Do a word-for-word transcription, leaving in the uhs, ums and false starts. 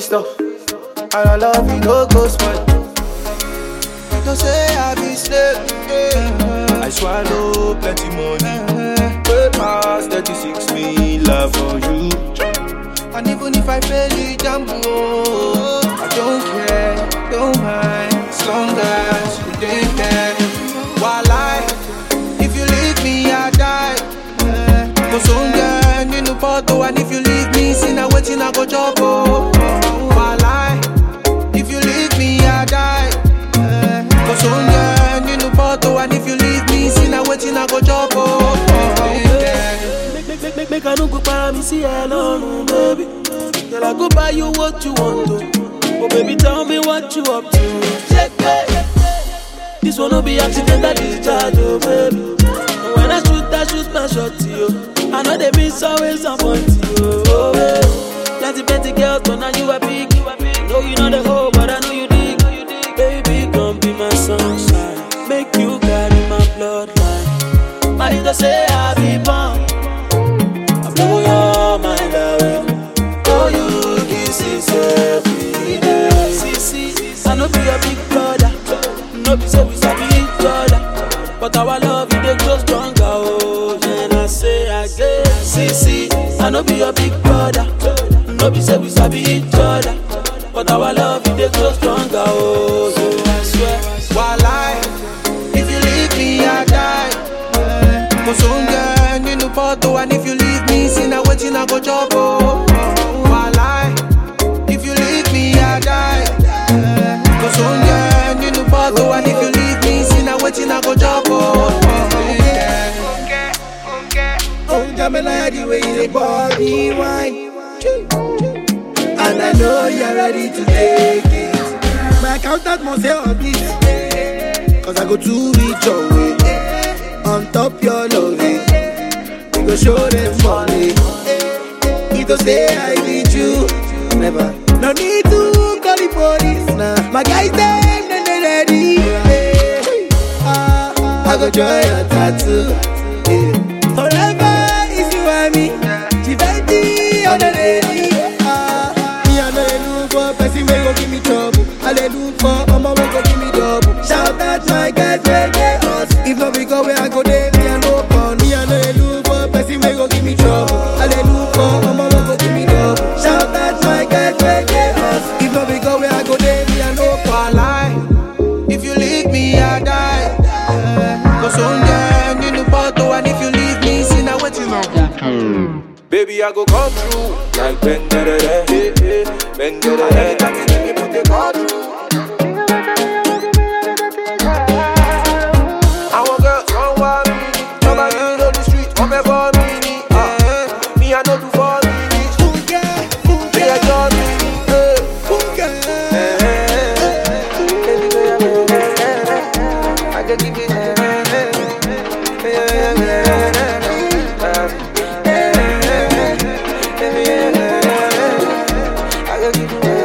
stuff. And I love you, no go spoil. Don't say I be slave. I swallow plenty money. Way past thirty-six me love for you. And even if I fail you, jumbo, I don't care, don't mind. As long as you take care. While I, if you leave me, I die. Cause on the in the bottle, and if you leave me, see now waiting, I go chop. While I, if you leave me, I die. Cause on the in the bottle, and if you leave me, see now waiting, I go chop. Make, make, make, make, I no go para me, see alone, baby. Girl, I go buy you what you want to. Oh, baby, tell me what you up to. Check it. This one no be accidental discharge, oh, baby. And when I shoot, I shoot my shot to you. I know they miss always on point to you, oh, baby. Plenty, plenty girls, but now you a big, you a big. No, you know the whole, but I know you dig. Baby, come be my sunshine. Make you carry my bloodline. I used to say I be born. Blow your mind away. Oh, you kisses every day. See, see, I know be a big brother. No be so we sabi each other. But our love, it grows stronger. Oh, and I say again. See, see, I know be a big brother. No be so we sabi each other. But our love, it grows stronger. Oh, so I swear. While I, if you leave me, I die. Cause on the in the bottle, and if you leave me, see now waiting, I go chop. While I, if you leave me, I die. Cause on the in the bottle, and if you leave me, see now waiting, I go chop. Okay, okay. Oh, damn it, like the way you body wine. And I know you're ready to take it. My accountant must say all this. Cause I go to reach your way. On top your love, we go show them money. If they say I need you, never. No need to call the police now. Nah. My guys them, then they ready. Yeah. Uh, I go join your tattoo. Yeah. Forever is you and me. Givenchy on the lady. Uh, me I know look for person wey go give me trouble. I dey look for mama wey go give me double. Shout out my guys wey dey us. If not we go where I go there, me I no fun. Me I know look for person wey go give me trouble. I dey look for mama wey go give me double. Shout out my guys wey dey us. If not we go where I go there, me I no fun. Lie. If you leave me, I die. Cause on the in the bottle, and if you leave me, see now what you know. Baby, I go come through like Ben Dere, Ben Dere. That means if you put the call through. I want girls run wild with me. Nobody on the street, come here for me. Uh, me, I know do for me. Me, I just me. I can give it. I can give it.